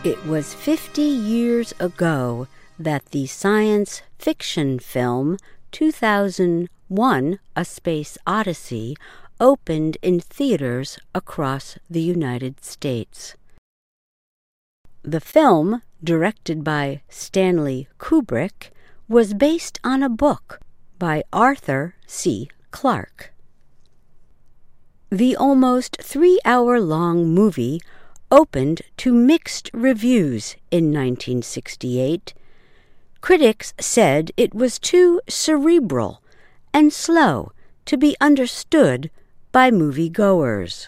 It was 50 years ago that the science fiction film 2001: A Space Odyssey opened in theaters across the United States. The film, directed by Stanley Kubrick, was based on a book by Arthur C. Clarke. The almost 3-hour-long movie opened to mixed reviews in 1968. Critics said it was too cerebral and slow to be understood by moviegoers.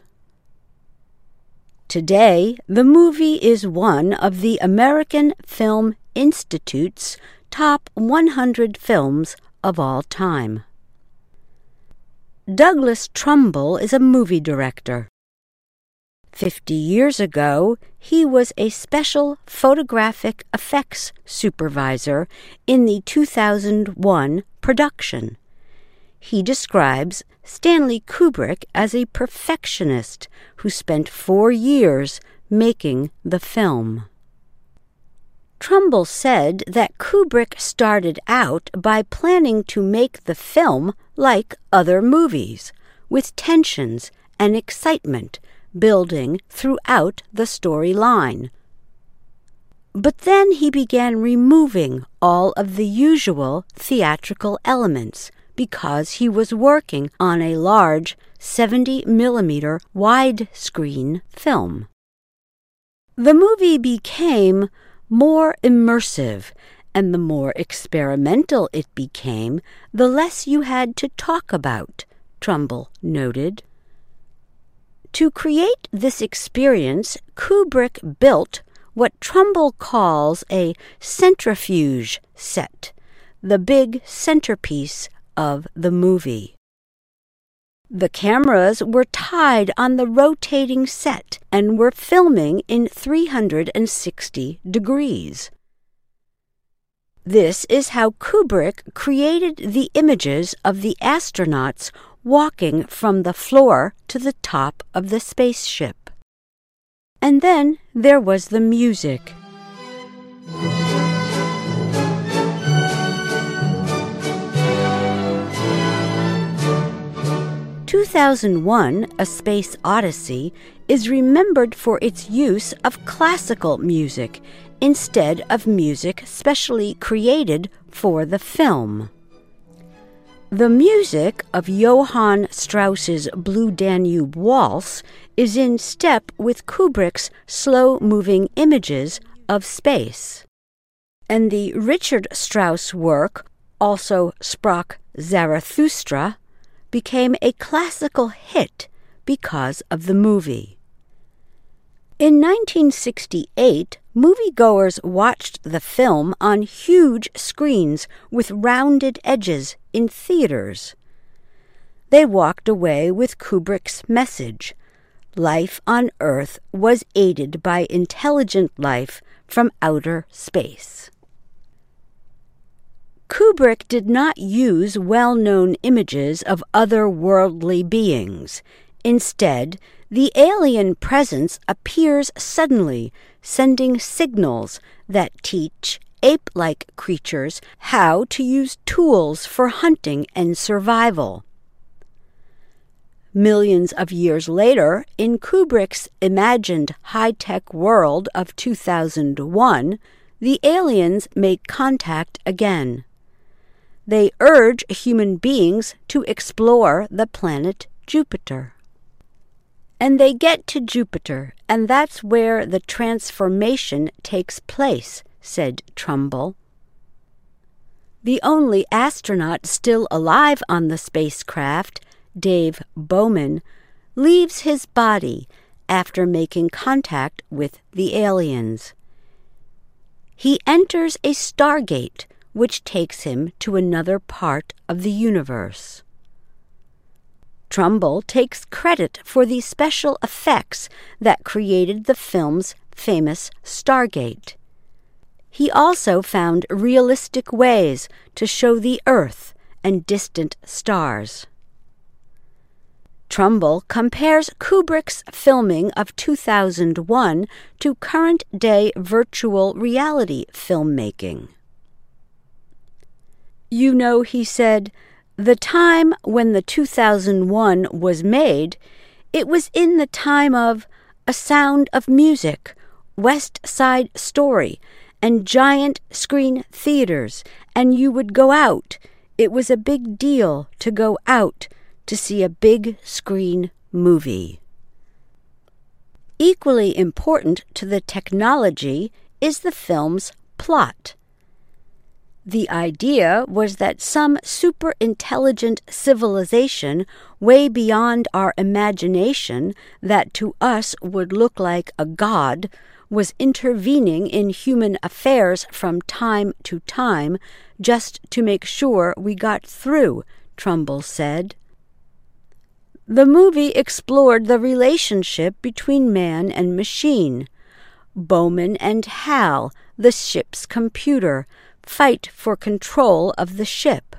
Today, the movie is one of the American Film Institute's top 100 films of all time. Douglas Trumbull is a movie director. 50 years ago, he was a special photographic effects supervisor in the 2001 production. He describes Stanley Kubrick as a perfectionist who spent 4 years making the film. Trumbull said that Kubrick started out by planning to make the film like other movies, with tensions and excitement building throughout the storyline. But then he began removing all of the usual theatrical elements because he was working on a large 70mm widescreen film. The movie became more immersive, and the more experimental it became, the less you had to talk about, Trumbull noted. To create this experience, Kubrick built what Trumbull calls a centrifuge set, the big centerpiece of the movie. The cameras were tied on the rotating set and were filming in 360 degrees. This is how Kubrick created the images of the astronauts walking from the floor to the top of the spaceship. And then there was the music. "2001: A Space Odyssey" is remembered for its use of classical music instead of music specially created for the film. The music of Johann Strauss's Blue Danube Waltz is in step with Kubrick's slow-moving images of space. And the Richard Strauss work, also Sprach Zarathustra, became a classical hit because of the movie. In 1968, moviegoers watched the film on huge screens with rounded edges in theaters. They walked away with Kubrick's message: life on Earth was aided by intelligent life from outer space. Kubrick did not use well-known images of otherworldly beings. Instead, the alien presence appears suddenly, sending signals that teach ape-like creatures how to use tools for hunting and survival. Millions of years later, in Kubrick's imagined high-tech world of 2001, the aliens make contact again. They urge human beings to explore the planet Jupiter. And they get to Jupiter, and that's where the transformation takes place, said Trumbull. The only astronaut still alive on the spacecraft, Dave Bowman, leaves his body after making contact with the aliens. He enters a stargate, which takes him to another part of the universe. Trumbull takes credit for the special effects that created the film's famous Stargate. He also found realistic ways to show the Earth and distant stars. Trumbull compares Kubrick's filming of 2001 to current-day virtual reality filmmaking. You know, he said, the time when the 2001 was made, it was in the time of A Sound of Music, West Side Story, and giant screen theaters, and you would go out. It was a big deal to go out to see a big screen movie. Equally important to the technology is the film's plot. The idea was that some super-intelligent civilization way beyond our imagination that to us would look like a god was intervening in human affairs from time to time just to make sure we got through, Trumbull said. The movie explored the relationship between man and machine. Bowman and Hal, the ship's computer, fight for control of the ship.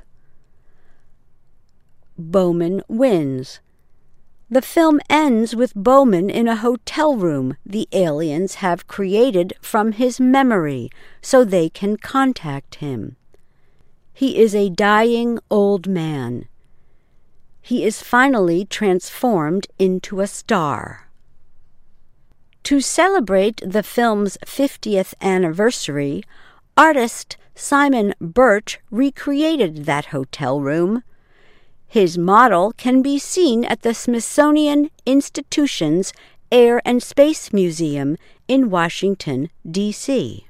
Bowman wins. The film ends with Bowman in a hotel room the aliens have created from his memory so they can contact him. He is a dying old man. He is finally transformed into a star. To celebrate the film's 50th anniversary, artist Simon Birch recreated that hotel room. His model can be seen at the Smithsonian Institution's Air and Space Museum in Washington, D.C.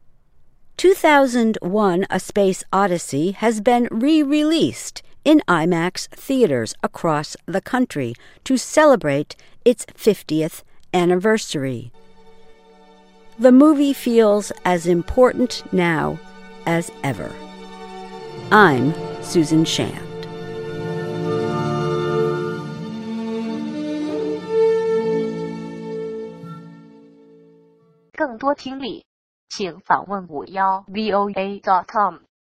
2001: A Space Odyssey has been re-released in IMAX theaters across the country to celebrate its 50th anniversary. The movie feels as important now as ever. I'm Susan Shand. 更多听力，请访问51voa.com。